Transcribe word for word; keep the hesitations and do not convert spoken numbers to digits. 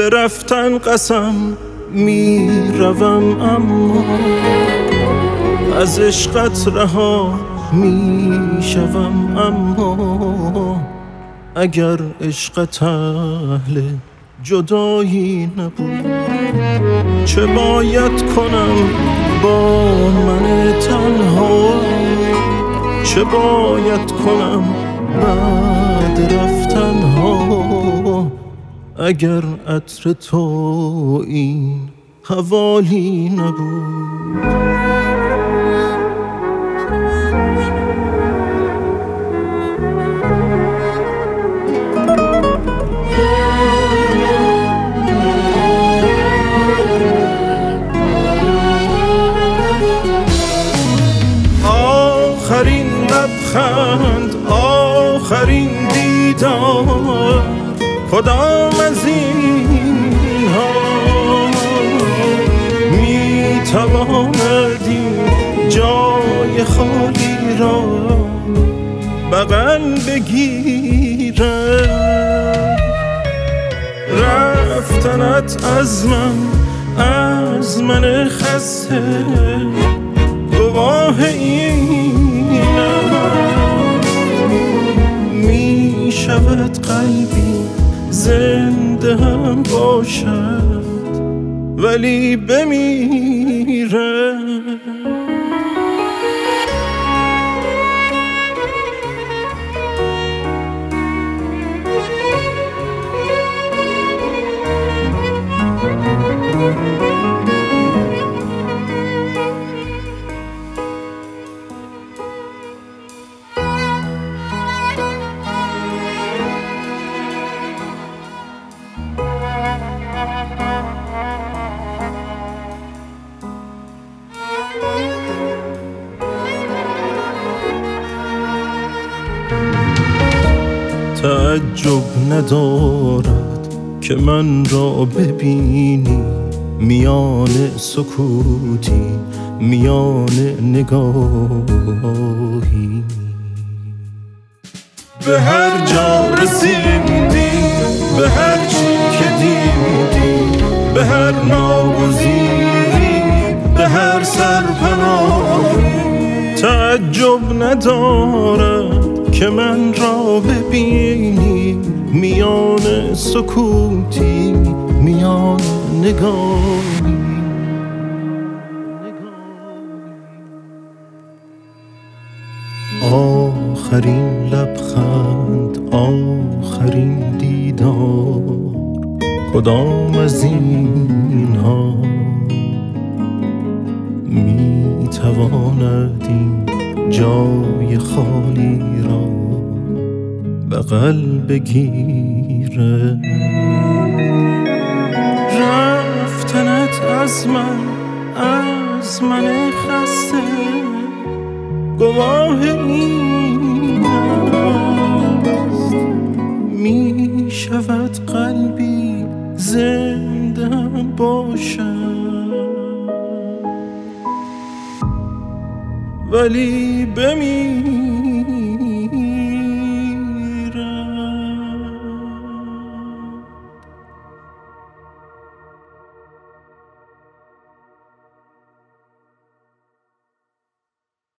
به رفتن قسم می روم، اما از عشقت رها می شوم. اما اگر عشقت اهل جدایی نبود، چه باید کنم با من تنها؟ چه باید کنم بعد رفتن ها؟ اگر عطر تو این حوالی نبود. آخرین لبخند، آخرین دیدار، کدام از این ها می تواند این جای خالی را بغل بگیرد؟ رفتنت از من، از من خسته گواه این است. می شود قلبی زنده هم باشد ولی بمیره. تعجب ندارد که من را ببینی میان سکوتی، میان نگاهی. به هر جا رسیدی، به هر چی که دیدی، به هر ناگزیری، به هر سرپناهی. تعجب ندارد که من را ببینی میان سکوتی، میان نگاهی. آخرین لبخند، آخرین دیدار، کدام از اینها می تواند این جای خالی را بغل بگیره؟ رفتنت از من، از من خسته گواه این است. می شود قلبی زنده هم باشد ولی بمیره.